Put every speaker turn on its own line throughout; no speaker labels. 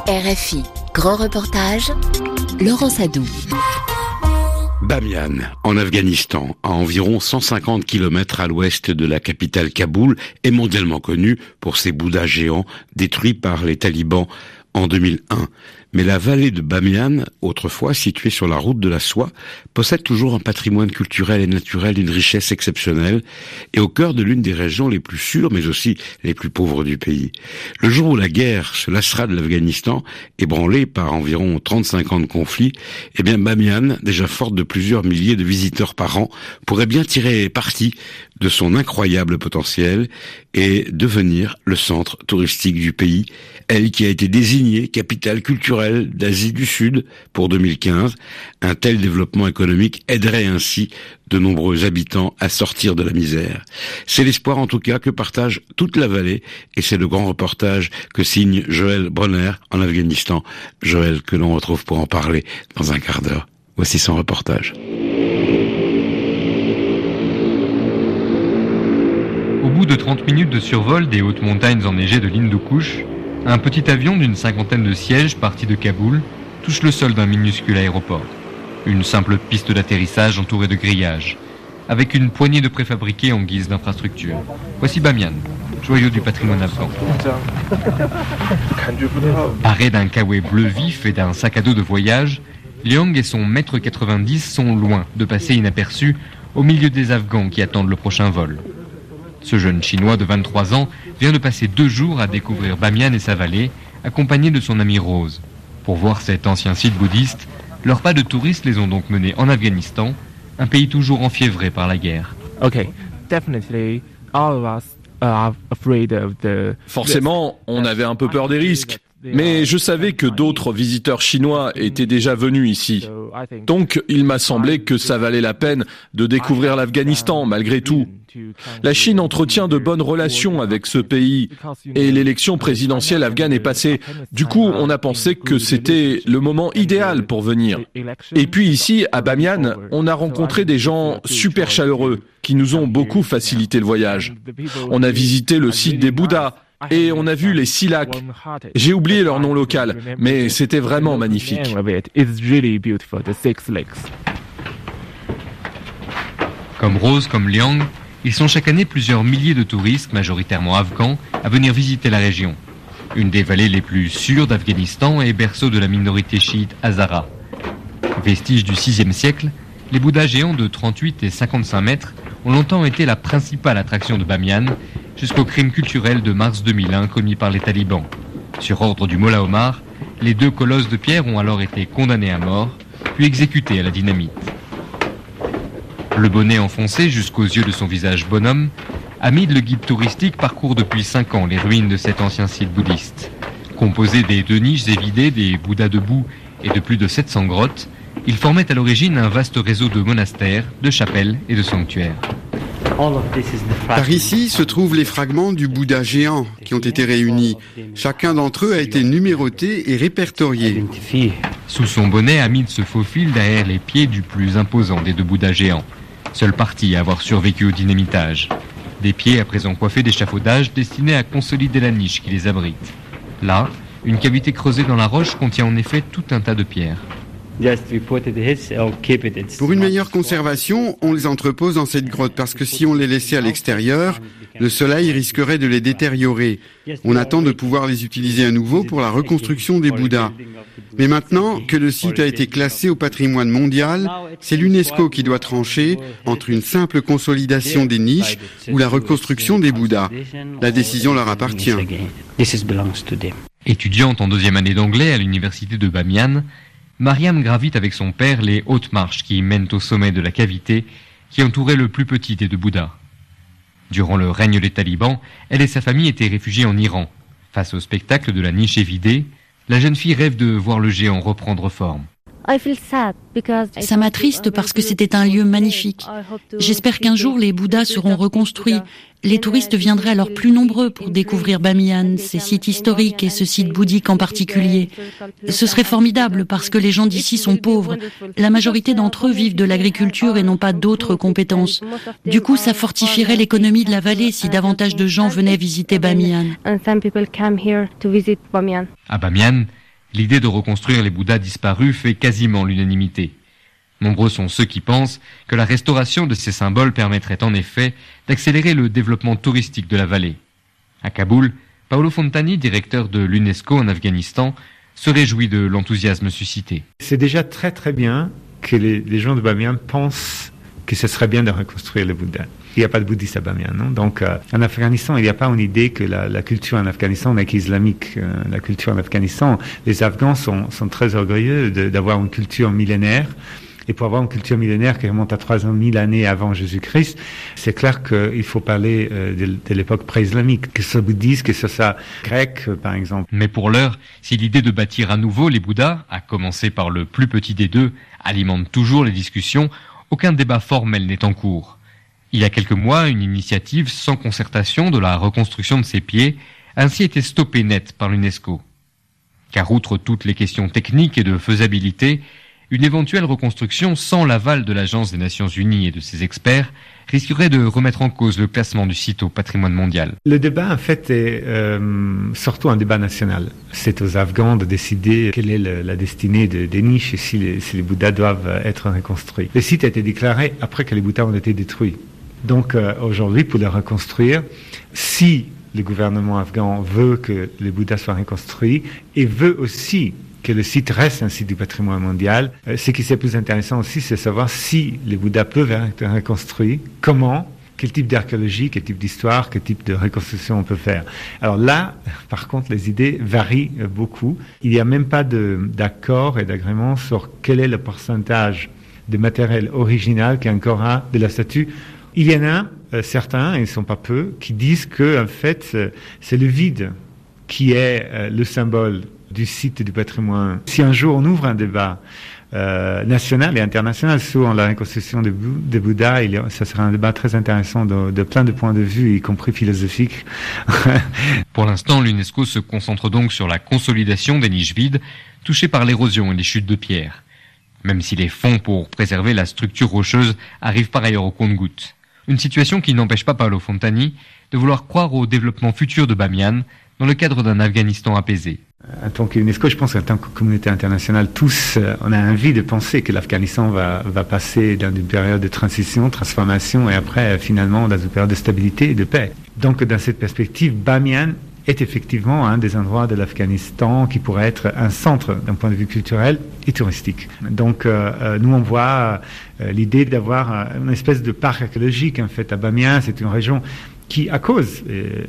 RFI, grand reportage, Laurent Sadou.
Bamiyan, en Afghanistan, à environ 150 km à l'ouest de la capitale Kaboul, est mondialement connu pour ses bouddhas géants détruits par les talibans en 2001. Mais la vallée de Bamiyan, autrefois située sur la route de la soie, possède toujours un patrimoine culturel et naturel d'une richesse exceptionnelle et au cœur de l'une des régions les plus sûres mais aussi les plus pauvres du pays. Le jour où la guerre se lassera de l'Afghanistan, ébranlée par environ 35 ans de conflit, eh bien Bamiyan, déjà forte de plusieurs milliers de visiteurs par an, pourrait bien tirer parti de son incroyable potentiel et devenir le centre touristique du pays, elle qui a été désignée capitale culturelle d'Asie du Sud pour 2015. Un tel développement économique aiderait ainsi de nombreux habitants à sortir de la misère. C'est l'espoir en tout cas que partage toute la vallée et c'est le grand reportage que signe Joël Bronner en Afghanistan. Joël que l'on retrouve pour en parler dans un quart d'heure. Voici son reportage.
Au bout de 30 minutes de survol des hautes montagnes enneigées de l'Hindou-Kush, un petit avion d'une cinquantaine de sièges parti de Kaboul touche le sol d'un minuscule aéroport. Une simple piste d'atterrissage entourée de grillages, avec une poignée de préfabriqués en guise d'infrastructure. Voici Bamiyan, joyau du patrimoine afghan. Paré d'un kawaii bleu vif et d'un sac à dos de voyage, Liang et son mètre 90 sont loin de passer inaperçus au milieu des Afghans qui attendent le prochain vol. Ce jeune Chinois de 23 ans vient de passer 2 jours à découvrir Bamiyan et sa vallée, accompagné de son amie Rose. Pour voir cet ancien site bouddhiste, leurs pas de touristes les ont donc menés en Afghanistan, un pays toujours enfiévré par la guerre.
Forcément, on avait un peu peur des risques. Mais je savais que d'autres visiteurs chinois étaient déjà venus ici. Donc, il m'a semblé que ça valait la peine de découvrir l'Afghanistan malgré tout. La Chine entretient de bonnes relations avec ce pays et l'élection présidentielle afghane est passée. Du coup, on a pensé que c'était le moment idéal pour venir. Et puis ici, à Bamiyan, on a rencontré des gens super chaleureux qui nous ont beaucoup facilité le voyage. On a visité le site des Bouddhas. Et on a vu les 6 lacs. J'ai oublié leur nom local, mais c'était vraiment magnifique.
Comme Rose, comme Liang, ils sont chaque année plusieurs milliers de touristes, majoritairement afghans, à venir visiter la région. Une des vallées les plus sûres d'Afghanistan et berceau de la minorité chiite Hazara. Vestige du VIe siècle, les Bouddhas géants de 38 et 55 mètres ont longtemps été la principale attraction de Bamiyan, jusqu'au crime culturel de mars 2001 commis par les talibans. Sur ordre du Mollah Omar, les 2 colosses de pierre ont alors été condamnés à mort, puis exécutés à la dynamite. Le bonnet enfoncé jusqu'aux yeux de son visage bonhomme, Hamid, le guide touristique, parcourt depuis 5 ans les ruines de cet ancien site bouddhiste. Composé des 2 niches évidées, des bouddhas debout et de plus de 700 grottes, il formait à l'origine un vaste réseau de monastères, de chapelles et de sanctuaires.
Par ici se trouvent les fragments du Bouddha géant qui ont été réunis. Chacun d'entre eux a été numéroté et répertorié.
Sous son bonnet, Hamid se faufile derrière les pieds du plus imposant des 2 Bouddhas géants. Seul parti à avoir survécu au dynamitage. Des pieds à présent coiffés d'échafaudages destinés à consolider la niche qui les abrite. Là, une cavité creusée dans la roche contient en effet tout un tas de pierres.
Pour une meilleure conservation, on les entrepose dans cette grotte parce que si on les laissait à l'extérieur, le soleil risquerait de les détériorer. On attend de pouvoir les utiliser à nouveau pour la reconstruction des Bouddhas. Mais maintenant que le site a été classé au patrimoine mondial, c'est l'UNESCO qui doit trancher entre une simple consolidation des niches ou la reconstruction des Bouddhas. La décision leur appartient.
Étudiante en 2e année d'anglais à l'université de Bamiyan, Mariam gravite avec son père les hautes marches qui mènent au sommet de la cavité qui entourait le plus petit des 2 Bouddhas. Durant le règne des talibans, elle et sa famille étaient réfugiées en Iran. Face au spectacle de la niche évidée, la jeune fille rêve de voir le géant reprendre forme.
Ça m'attriste parce que c'était un lieu magnifique. J'espère qu'un jour les Bouddhas seront reconstruits. Les touristes viendraient alors plus nombreux pour découvrir Bamiyan, ces sites historiques et ce site bouddhique en particulier. Ce serait formidable parce que les gens d'ici sont pauvres. La majorité d'entre eux vivent de l'agriculture et n'ont pas d'autres compétences. Du coup, ça fortifierait l'économie de la vallée si davantage de gens venaient visiter Bamiyan.
À Bamiyan, L'idée de reconstruire les Bouddhas disparus fait quasiment l'unanimité. Nombreux sont ceux qui pensent que la restauration de ces symboles permettrait en effet d'accélérer le développement touristique de la vallée. À Kaboul, Paolo Fontani, directeur de l'UNESCO en Afghanistan, se réjouit de l'enthousiasme suscité.
C'est déjà très très bien que les gens de Bamiyan pensent que ce serait bien de reconstruire le Bouddha. Il n'y a pas de bouddhiste à Bamiyan, non? Donc, en Afghanistan, il n'y a pas une idée que la culture en Afghanistan n'est qu'islamique. La culture en Afghanistan, les Afghans sont très orgueilleux d'avoir une culture millénaire. Et pour avoir une culture millénaire qui remonte à 300 000 années avant Jésus-Christ, c'est clair qu'il faut parler de l'époque pré-islamique, que ce soit bouddhiste, que ce soit grec, par exemple.
Mais pour l'heure, si l'idée de bâtir à nouveau les Bouddhas, à commencer par le plus petit des deux, alimente toujours les discussions, aucun débat formel n'est en cours. Il y a quelques mois, une initiative sans concertation de la reconstruction de ces pieds a ainsi été stoppée net par l'UNESCO. Car outre toutes les questions techniques et de faisabilité, une éventuelle reconstruction sans l'aval de l'Agence des Nations Unies et de ses experts risquerait de remettre en cause le classement du site au patrimoine mondial.
Le débat, en fait, est surtout un débat national. C'est aux Afghans de décider quelle est la destinée des niches et si les Bouddhas doivent être reconstruits. Le site a été déclaré après que les Bouddhas ont été détruits. Donc aujourd'hui, pour les reconstruire, si le gouvernement afghan veut que les Bouddhas soient reconstruits et veut aussi que le site reste un site du patrimoine mondial. Ce qui est plus intéressant aussi, c'est savoir si les Bouddhas peuvent être reconstruits, comment, quel type d'archéologie, quel type d'histoire, quel type de reconstruction on peut faire. Alors là, par contre, les idées varient beaucoup. Il n'y a même pas d'accord et d'agrément sur quel est le pourcentage de matériel original qu'il y a encore de la statue. Il y en a certains, et ils ne sont pas peu, qui disent que en fait, c'est le vide qui est le symbole du site du patrimoine. Si un jour on ouvre un débat national et international sur la reconstruction des Bouddhas, ça sera un débat très intéressant de plein de points de vue, y compris philosophiques.
Pour l'instant, l'UNESCO se concentre donc sur la consolidation des niches vides touchées par l'érosion et les chutes de pierre. Même si les fonds pour préserver la structure rocheuse arrivent par ailleurs au compte-gouttes. Une situation qui n'empêche pas Paolo Fontani de vouloir croire au développement futur de Bamiyan dans le cadre d'un Afghanistan apaisé.
En tant qu'UNESCO, je pense qu'en tant que communauté internationale, tous, on a envie de penser que l'Afghanistan va passer dans une période de transition, transformation, et après, finalement, dans une période de stabilité et de paix. Donc, dans cette perspective, Bamiyan est effectivement un des endroits de l'Afghanistan qui pourrait être un centre d'un point de vue culturel et touristique. Donc, nous, on voit l'idée d'avoir une espèce de parc archéologique, en fait, à Bamiyan. C'est une région qui, à cause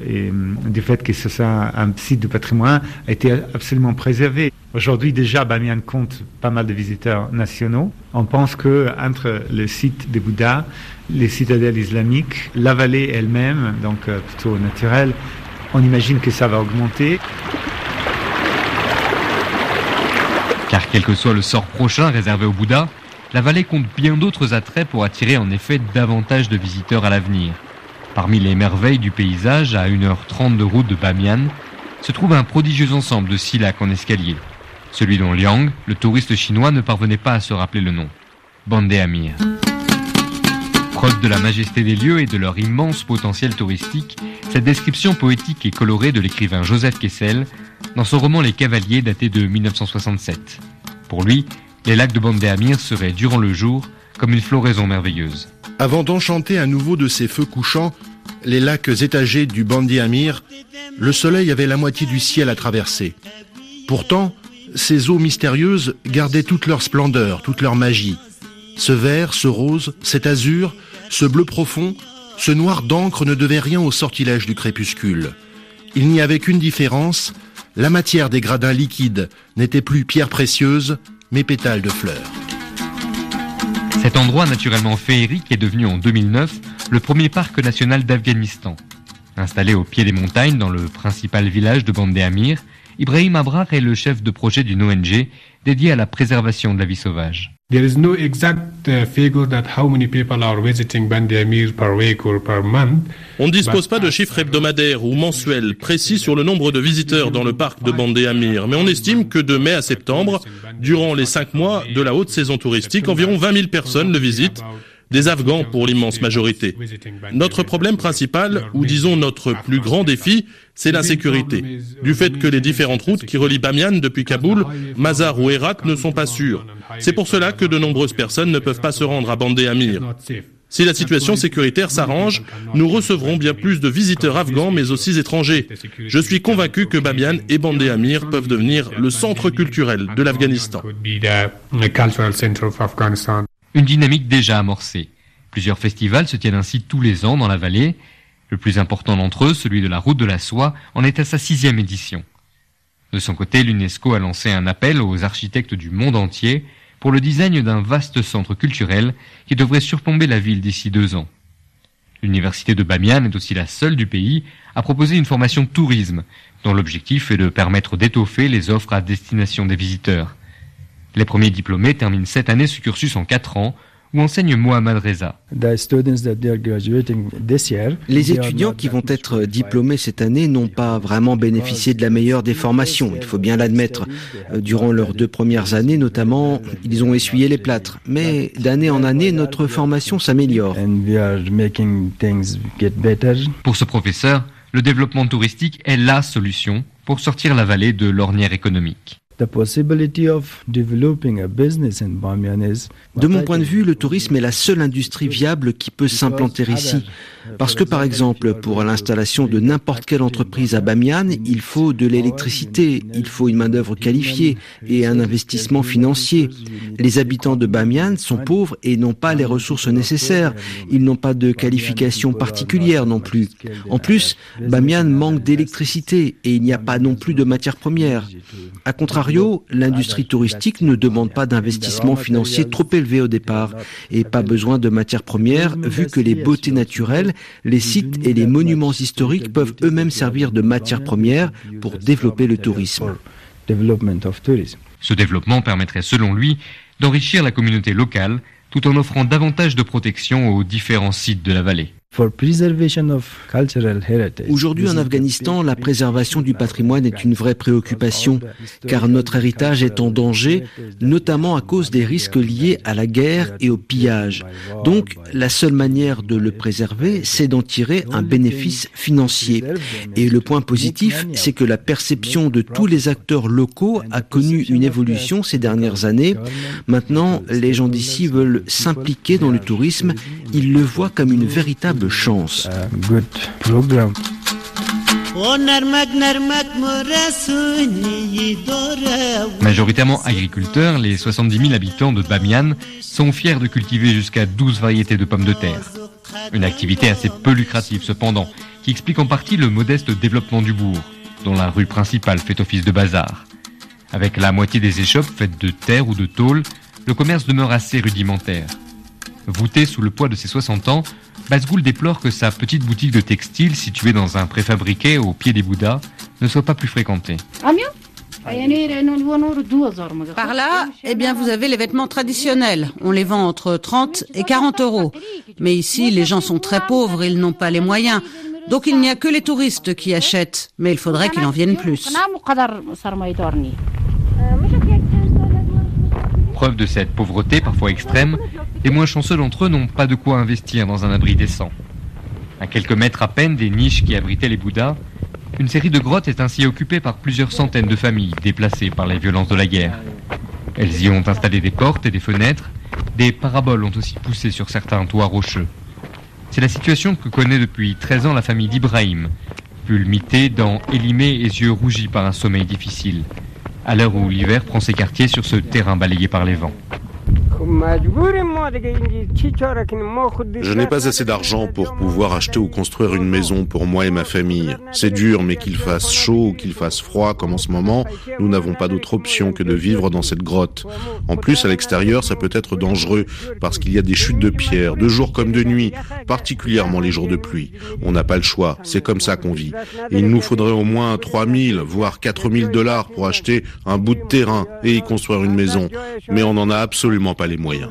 du fait que ce soit un site de patrimoine, a été absolument préservé. Aujourd'hui, déjà, Bamiyan compte pas mal de visiteurs nationaux. On pense que entre le site des Bouddhas, les citadelles islamiques, la vallée elle-même, donc plutôt naturelle, on imagine que ça va augmenter.
Car quel que soit le sort prochain réservé aux Bouddhas, la vallée compte bien d'autres attraits pour attirer en effet davantage de visiteurs à l'avenir. Parmi les merveilles du paysage, à 1h30 de route de Bamiyan, se trouve un prodigieux ensemble de 6 lacs en escalier. Celui dont Liang, le touriste chinois, ne parvenait pas à se rappeler le nom. Bandé Amir. Preuve de la majesté des lieux et de leur immense potentiel touristique, cette description poétique et colorée de l'écrivain Joseph Kessel dans son roman Les Cavaliers daté de 1967. Pour lui, les lacs de Bandé Amir seraient, durant le jour, comme une floraison merveilleuse.
Avant d'enchanter à nouveau de ses feux couchants les lacs étagés du Bandé Amir, le soleil avait la moitié du ciel à traverser. Pourtant, ces eaux mystérieuses gardaient toute leur splendeur, toute leur magie. Ce vert, ce rose, cet azur, ce bleu profond, ce noir d'encre ne devait rien au sortilège du crépuscule. Il n'y avait qu'une différence, la matière des gradins liquides n'était plus pierre précieuse, mais pétales de fleurs.
Cet endroit naturellement féerique est devenu en 2009 le premier parc national d'Afghanistan. Installé au pied des montagnes dans le principal village de Bandé Amir, Ibrahim Abrar est le chef de projet d'une ONG dédiée à la préservation de la vie sauvage.
There is no exact figure that how many people are visiting Bandé Amir per week or per month.
On ne dispose pas de chiffres hebdomadaires ou mensuels précis sur le nombre de visiteurs dans le parc de Bandé Amir, mais on estime que de mai à septembre, durant les 5 mois de la haute saison touristique, environ 20 000 personnes le visitent, des Afghans pour l'immense majorité. Notre problème principal, ou disons notre plus grand défi, c'est l'insécurité. Du fait que les différentes routes qui relient Bamiyan depuis Kaboul, Mazar ou Herat ne sont pas sûres. C'est pour cela que de nombreuses personnes ne peuvent pas se rendre à Bande Amir. Si la situation sécuritaire s'arrange, nous recevrons bien plus de visiteurs afghans, mais aussi étrangers. Je suis convaincu que Bamiyan et Bande Amir peuvent devenir le centre culturel de l'Afghanistan.
Une dynamique déjà amorcée. Plusieurs festivals se tiennent ainsi tous les ans dans la vallée. Le plus important d'entre eux, celui de la Route de la Soie, en est à sa 6e édition. De son côté, l'UNESCO a lancé un appel aux architectes du monde entier pour le design d'un vaste centre culturel qui devrait surplomber la ville d'ici 2 ans. L'université de Bamiyan est aussi la seule du pays à proposer une formation tourisme, dont l'objectif est de permettre d'étoffer les offres à destination des visiteurs. Les premiers diplômés terminent cette année ce cursus en 4 ans, où enseigne Mohamed Reza.
Les étudiants qui vont être diplômés cette année n'ont pas vraiment bénéficié de la meilleure des formations, il faut bien l'admettre. Durant leurs 2 premières années, notamment, ils ont essuyé les plâtres. Mais d'année en année, notre formation s'améliore.
Pour ce professeur, le développement touristique est la solution pour sortir la vallée de l'ornière économique.
De mon point de vue, le tourisme est la seule industrie viable qui peut s'implanter ici. Parce que, par exemple, pour l'installation de n'importe quelle entreprise à Bamiyan, il faut de l'électricité, il faut une main-d'œuvre qualifiée et un investissement financier. Les habitants de Bamiyan sont pauvres et n'ont pas les ressources nécessaires. Ils n'ont pas de qualification particulière non plus. En plus, Bamiyan manque d'électricité et il n'y a pas non plus de matières premières. A contrario, l'industrie touristique ne demande pas d'investissement financier trop élevé au départ et pas besoin de matières premières vu que les beautés naturelles, les sites et les monuments historiques peuvent eux-mêmes servir de matières premières pour développer le tourisme.
Ce développement permettrait, selon lui, d'enrichir la communauté locale tout en offrant davantage de protection aux différents sites de la vallée.
Aujourd'hui en Afghanistan, la préservation du patrimoine est une vraie préoccupation, car notre héritage est en danger, notamment à cause des risques liés à la guerre et au pillage. Donc, la seule manière de le préserver, c'est d'en tirer un bénéfice financier. Et le point positif, c'est que la perception de tous les acteurs locaux a connu une évolution ces dernières années. Maintenant, les gens d'ici veulent s'impliquer dans le tourisme, ils le voient comme une véritable chance.
Majoritairement agriculteurs, les 70 000 habitants de Bamiyan sont fiers de cultiver jusqu'à 12 variétés de pommes de terre. Une activité assez peu lucrative cependant, qui explique en partie le modeste développement du bourg, dont la rue principale fait office de bazar. Avec la moitié des échoppes faites de terre ou de tôle, le commerce demeure assez rudimentaire. Voûté sous le poids de ses 60 ans, Basgoul déplore que sa petite boutique de textile située dans un préfabriqué au pied des Bouddhas ne soit pas plus fréquentée.
Par là, vous avez les vêtements traditionnels. On les vend entre 30 et 40 euros. Mais ici, les gens sont très pauvres, ils n'ont pas les moyens. Donc il n'y a que les touristes qui achètent. Mais il faudrait qu'il en vienne plus.
Preuve de cette pauvreté, parfois extrême, les moins chanceux d'entre eux n'ont pas de quoi investir dans un abri décent. À quelques mètres à peine des niches qui abritaient les Bouddhas, une série de grottes est ainsi occupée par plusieurs centaines de familles déplacées par les violences de la guerre. Elles y ont installé des portes et des fenêtres, des paraboles ont aussi poussé sur certains toits rocheux. C'est la situation que connaît depuis 13 ans la famille d'Ibrahim, pull mité, dents élimées et yeux rougis par un sommeil difficile, à l'heure où l'hiver prend ses quartiers sur ce terrain balayé par les vents.
Je n'ai pas assez d'argent pour pouvoir acheter ou construire une maison pour moi et ma famille. C'est dur, mais qu'il fasse chaud ou qu'il fasse froid comme en ce moment, nous n'avons pas d'autre option que de vivre dans cette grotte. En plus, à l'extérieur, ça peut être dangereux parce qu'il y a des chutes de pierres, de jour comme de nuit, particulièrement les jours de pluie. On n'a pas le choix, c'est comme ça qu'on vit. Et il nous faudrait au moins 3 000, voire 4 000 $ pour acheter un bout de terrain et y construire une maison. Mais on n'en a absolument pas les moyens.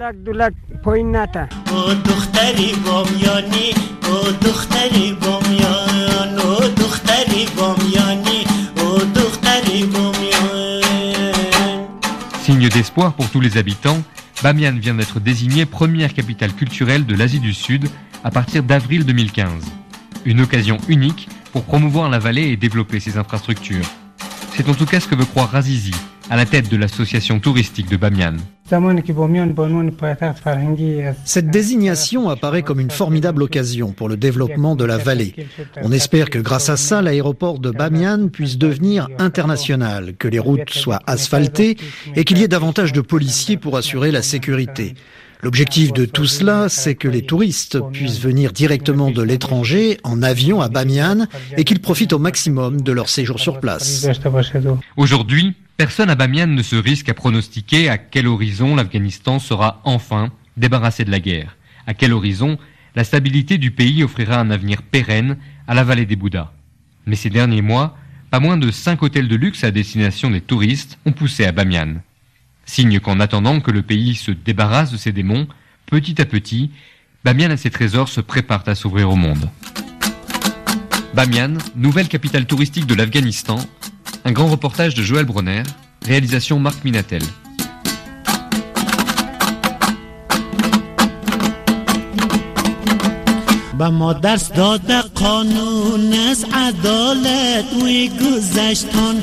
Signe d'espoir pour tous les habitants, Bamiyan vient d'être désignée première capitale culturelle de l'Asie du Sud à partir d'avril 2015. Une occasion unique pour promouvoir la vallée et développer ses infrastructures. C'est en tout cas ce que veut croire Razizi, à la tête de l'association touristique de Bamiyan.
Cette désignation apparaît comme une formidable occasion pour le développement de la vallée. On espère que grâce à ça, l'aéroport de Bamiyan puisse devenir international, que les routes soient asphaltées et qu'il y ait davantage de policiers pour assurer la sécurité. L'objectif de tout cela, c'est que les touristes puissent venir directement de l'étranger en avion à Bamiyan et qu'ils profitent au maximum de leur séjour sur place.
Aujourd'hui, personne à Bamiyan ne se risque à pronostiquer à quel horizon l'Afghanistan sera enfin débarrassé de la guerre. À quel horizon la stabilité du pays offrira un avenir pérenne à la vallée des Bouddhas. Mais ces derniers mois, pas moins de 5 hôtels de luxe à destination des touristes ont poussé à Bamiyan. Signe qu'en attendant que le pays se débarrasse de ses démons, petit à petit, Bamiyan et ses trésors se préparent à s'ouvrir au monde. Bamiyan, nouvelle capitale touristique de l'Afghanistan, un grand reportage de Joël Bronner, réalisation Marc Minatel.
با ما درس داده قانون از عدالت و گذشتان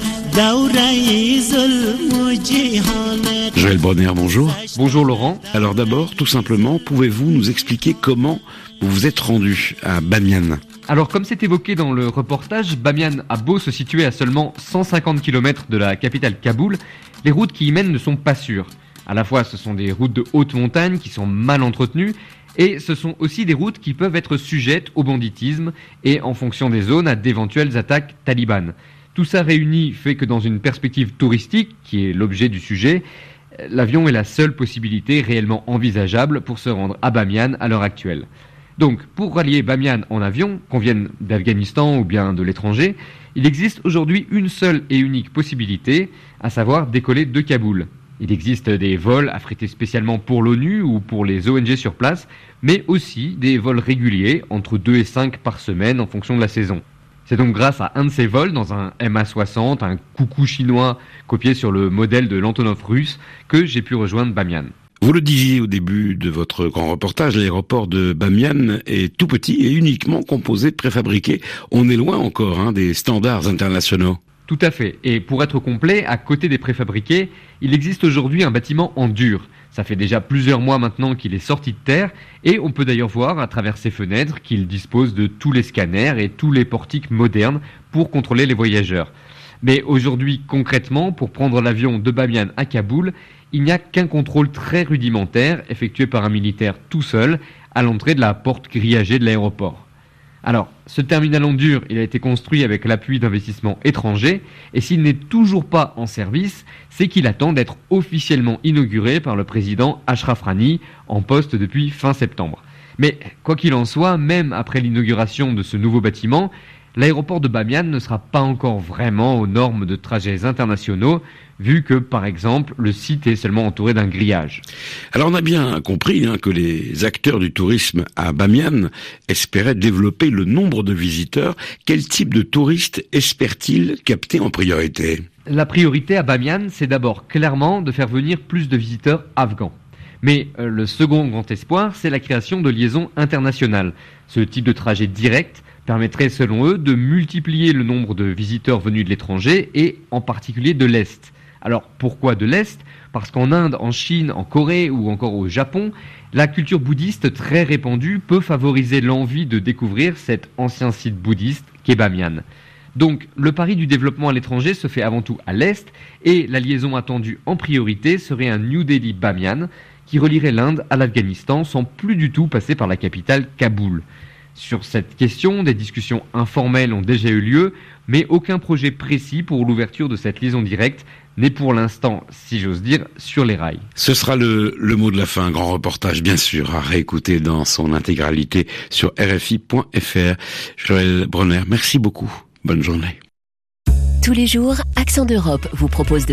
دوره ظلم و جهالت.
Joël Bronner, bonjour.
Bonjour Laurent.
Alors d'abord, tout simplement, pouvez-vous nous expliquer comment vous vous êtes rendu à Bamiyan ?
Alors comme c'est évoqué dans le reportage, Bamiyan a beau se situer à seulement 150 km de la capitale Kaboul, les routes qui y mènent ne sont pas sûres. À la fois ce sont des routes de haute montagne qui sont mal entretenues, et ce sont aussi des routes qui peuvent être sujettes au banditisme et, en fonction des zones, à d'éventuelles attaques talibanes. Tout ça réuni fait que dans une perspective touristique, qui est l'objet du sujet, l'avion est la seule possibilité réellement envisageable pour se rendre à Bamiyan à l'heure actuelle. Donc, pour rallier Bamiyan en avion, qu'on vienne d'Afghanistan ou bien de l'étranger, il existe aujourd'hui une seule et unique possibilité, à savoir décoller de Kaboul. Il existe des vols affrétés spécialement pour l'ONU ou pour les ONG sur place, mais aussi des vols réguliers, entre 2 et 5 par semaine en fonction de la saison. C'est donc grâce à un de ces vols, dans un MA-60, un coucou chinois copié sur le modèle de l'Antonov russe, que j'ai pu rejoindre Bamiyan.
Vous le disiez au début de votre grand reportage, l'aéroport de Bamiyan est tout petit et uniquement composé de préfabriqués. On est loin encore des standards internationaux.
Tout à fait. Et pour être complet, à côté des préfabriqués, il existe aujourd'hui un bâtiment en dur. Ça fait déjà plusieurs mois maintenant qu'il est sorti de terre et on peut d'ailleurs voir à travers ses fenêtres qu'il dispose de tous les scanners et tous les portiques modernes pour contrôler les voyageurs. Mais aujourd'hui, concrètement, pour prendre l'avion de Bamiyan à Kaboul, il n'y a qu'un contrôle très rudimentaire effectué par un militaire tout seul à l'entrée de la porte grillagée de l'aéroport. Alors, ce terminal en dur, il a été construit avec l'appui d'investissements étrangers, et s'il n'est toujours pas en service, c'est qu'il attend d'être officiellement inauguré par le président Ashraf Ghani, en poste depuis fin septembre. Mais, quoi qu'il en soit, même après l'inauguration de ce nouveau bâtiment, l'aéroport de Bamiyan ne sera pas encore vraiment aux normes de trajets internationaux, vu que, par exemple, le site est seulement entouré d'un grillage.
Alors on a bien compris que les acteurs du tourisme à Bamiyan espéraient développer le nombre de visiteurs. Quel type de touristes espèrent-ils capter en priorité ?
La priorité à Bamiyan, c'est d'abord clairement de faire venir plus de visiteurs afghans. Mais le second grand espoir, c'est la création de liaisons internationales. Ce type de trajet direct permettrait, selon eux, de multiplier le nombre de visiteurs venus de l'étranger et en particulier de l'Est. Alors pourquoi de l'Est ? Parce qu'en Inde, en Chine, en Corée ou encore au Japon, la culture bouddhiste très répandue peut favoriser l'envie de découvrir cet ancien site bouddhiste qu'est Bamiyan. Donc le pari du développement à l'étranger se fait avant tout à l'Est et la liaison attendue en priorité serait un New Delhi-Bamiyan qui relierait l'Inde à l'Afghanistan sans plus du tout passer par la capitale Kaboul. Sur cette question, des discussions informelles ont déjà eu lieu, mais aucun projet précis pour l'ouverture de cette liaison directe n'est pour l'instant, si j'ose dire, sur les rails.
Ce sera le mot de la fin, un grand reportage bien sûr à réécouter dans son intégralité sur RFI.fr. Joël Bronner, merci beaucoup. Bonne journée.
Tous les jours, Accent d'Europe vous propose de